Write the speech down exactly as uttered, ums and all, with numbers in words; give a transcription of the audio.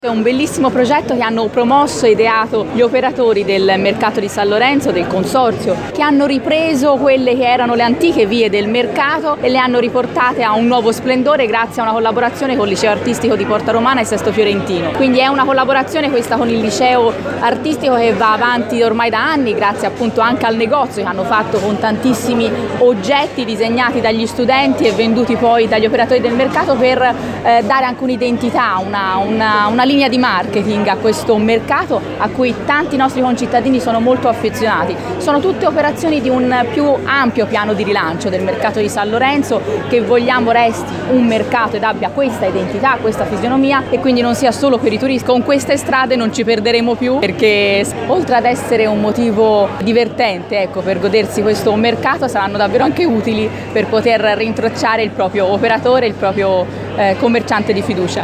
È un bellissimo progetto che hanno promosso e ideato gli operatori del mercato di San Lorenzo, del consorzio, che hanno ripreso quelle che erano le antiche vie del mercato e le hanno riportate a un nuovo splendore grazie a una collaborazione con il Liceo Artistico di Porta Romana e Sesto Fiorentino. Quindi è una collaborazione questa con il Liceo Artistico che va avanti ormai da anni, grazie appunto anche al negozio che hanno fatto con tantissimi oggetti disegnati dagli studenti e venduti poi dagli operatori del mercato per eh, dare anche un'identità, una, una, una linea di marketing a questo mercato a cui tanti nostri concittadini sono molto affezionati. Sono tutte operazioni di un più ampio piano di rilancio del mercato di San Lorenzo, che vogliamo resti un mercato ed abbia questa identità, questa fisionomia, e quindi non sia solo per i turisti. Con queste strade non ci perderemo più, perché oltre ad essere un motivo divertente, ecco, per godersi questo mercato, saranno davvero anche utili per poter rintracciare il proprio operatore, il proprio eh, commerciante di fiducia.